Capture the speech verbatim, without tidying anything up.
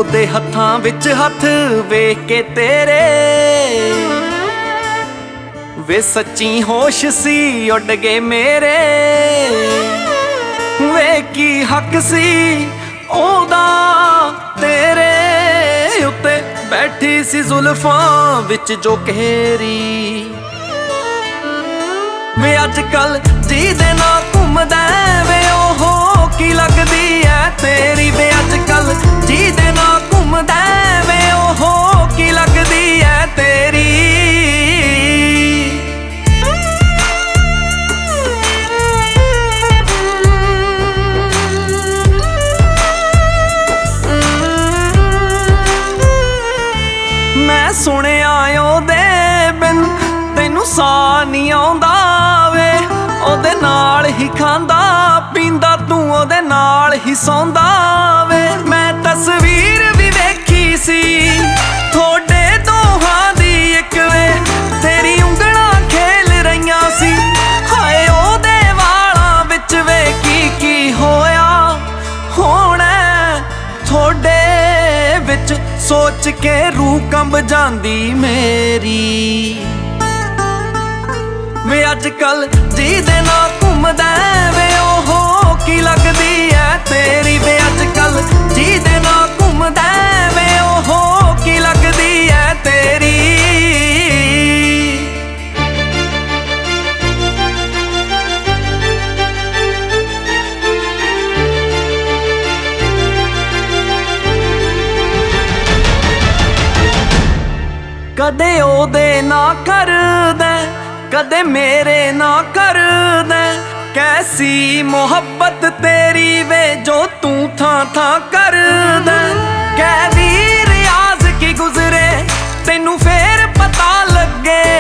ਉਹਦੇ ਹੱਥਾਂ ਵਿੱਚ ਹੱਥ ਵੇਖ ਕੇ ਤੇਰੇ ਵੇ ਸੱਚੀ ਹੋਸ਼ ਸੀ ਉੱਡ ਗਏ ਮੇਰੇ। ਵੇ ਕੀ ਹੱਕ ਸੀ ਉਹਦਾ ਤੇਰੇ ਉੱਤੇ, ਬੈਠੀ ਸੀ ਜ਼ੁਲਫਾਂ ਵਿੱਚ ਜੋ ਕਹਿਰੀ। ਵੇ ਅੱਜ ਕੱਲ ਜਿਹਦੇ ਨਾਲ ਘੁੰਮਦਾ ਵੇ ਉਹ ਕੀ ਲੱਗਦੀ ਐ ਤੇਰੀ। ਵੇ ਅੱਜ ਕੱਲ ਜਿਹਦੇ ਨਾਲ ਘੁੰਮਦਾ ਵੇ ਉਹ ਕੀ ਲੱਗਦੀ ਐ ਤੇਰੀ। ਮੈਂ ਸੁਣਿਆ ਉਹਦੇ ਬਿਨ ਤੈਨੂੰ ਸਾਹ ਨਹੀਂ ਆਉਂਦਾ ਵੇ, ਉਹਦੇ ਨਾਲ ਹੀ ਖਾਂਦਾ ਪੀਂਦਾ ਤੂੰ ਉਹਦੇ ਨਾਲ ਹੀ ਸੌਂਦਾ ਵੇ। ਮੈਂ ਤਸਵੀਰ ਵੀ ਵੇਖੀ ਸੀ ਤੁਹਾਡੇ ਦੋਹਾਂ ਦੀ ਇੱਕ ਵੇ, ਤੇਰੀ ਉਂਗਲਾਂ ਖੇਲ ਰਹੀਆਂ ਸੀ। ਹਾਏ ਉਹਦੇ ਵਾਲਾਂ ਵਿੱਚ ਵੇ ਕੀ ਕੀ ਹੋਇਆ ਹੋਣਾ ਤੁਹਾਡੇ ਵਿੱਚ, ਸੋਚ ਕੇ ਰੂਹ ਕੰਬ ਜਾਂਦੀ ਮੇਰੀ। ਵੇ ਅੱਜ ਕੱਲ ਜਿਹਦੇ ਨਾਲ ਘੁੰਮਦਾ ਵੇ ਉਹ ਕੀ ਲੱਗਦੀ ਐ ਤੇਰੀ। ਵੇ ਅੱਜ ਕੱਲ ਜਿਹਦੇ ਨਾਲ ਘੁੰਮਦਾ ਵੇ ਉਹ ਕੀ ਲੱਗਦੀ ਐ ਤੇਰੀ। ਕਦੇ ਉਹਦੇ ਨਾ ਕਰਦਾ ਕਦੇ ਮੇਰੇ ਨਾ ਕਰਦਾ, ਕੈਸੀ ਮੁਹੱਬਤ ਤੇਰੀ ਵੇ ਜੋ ਤੂੰ ਥਾਂ ਥਾਂ ਕਰਦਾ। ਕਹਿ ਵੀ ਰਿਆਜ਼ ਕੀ ਗੁਜ਼ਰੇ ਤੈਨੂੰ ਫੇਰ ਪਤਾ ਲੱਗੇ